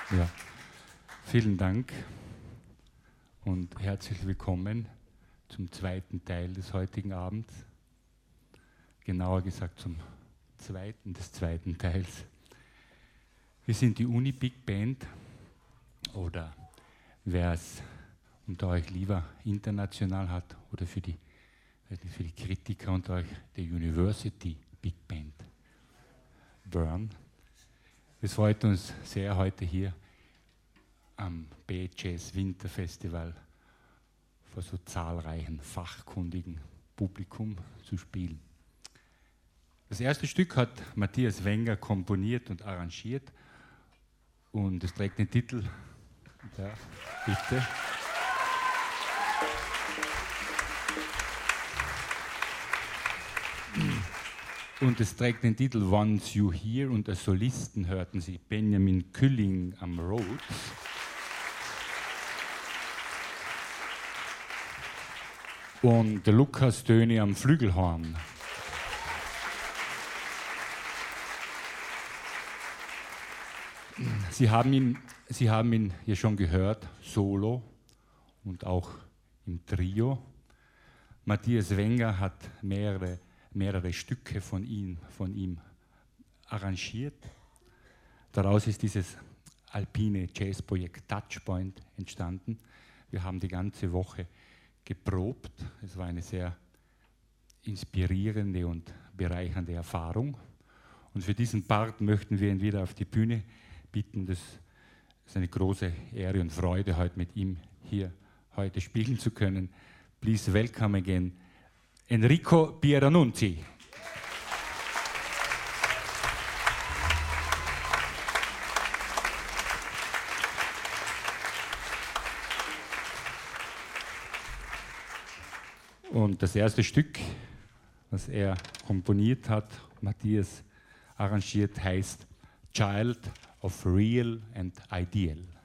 Ja, vielen Dank und herzlich willkommen zum zweiten Teil des heutigen Abends. Genauer gesagt zum zweiten des zweiten Teils. Wir sind die Uni Big Band, oder wer es unter euch lieber international hat, oder für die Kritiker unter euch, der University Big Band Bern. Es freut uns sehr, heute hier am B-Jazz Winterfestival vor so zahlreichen fachkundigen Publikum zu spielen. Das erste Stück hat Matthias Wenger komponiert und arrangiert und es trägt den Titel, ja, bitte. Und es trägt den Titel Once You Hear und als Solisten hörten Sie Benjamin Külling am Rhodes. Und der Lukas Döni am Flügelhorn. Sie haben ihn ja schon gehört, solo und auch im Trio. Matthias Wenger hat mehrere Stücke von ihm arrangiert. Daraus ist dieses alpine Jazzprojekt Touchpoint entstanden. Wir haben die ganze Woche geprobt. Es war eine sehr inspirierende und bereichernde Erfahrung. Und für diesen Part möchten wir ihn wieder auf die Bühne bitten. Das ist eine große Ehre und Freude, heute mit ihm hier heute spielen zu können. Please welcome again Enrico Pieranunzi. Und das erste Stück, was er komponiert hat, Matthias arrangiert, heißt Child of Real and Ideal.